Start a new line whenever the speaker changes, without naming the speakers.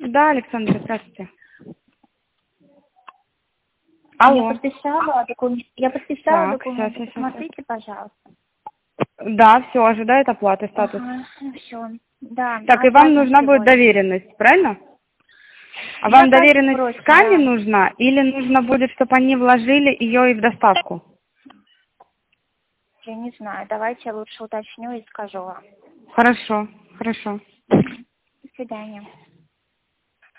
Да, Александра, здравствуйте.
Я
Алло.
подписала документ.
Так,
Документы.
сейчас.
Посмотрите, пожалуйста.
Да, все, ожидает оплаты, статус.
Ага, все. Да,
Так, и вам
оплатим
нужна будет
сегодня.
доверенность, правильно? А вам
Заказчик
доверенность
просит,
с КАМи
да.
нужна или нужно будет, чтобы они вложили ее и в доставку?
Я не знаю. Давайте я лучше уточню и скажу вам.
Хорошо, хорошо.
До свидания.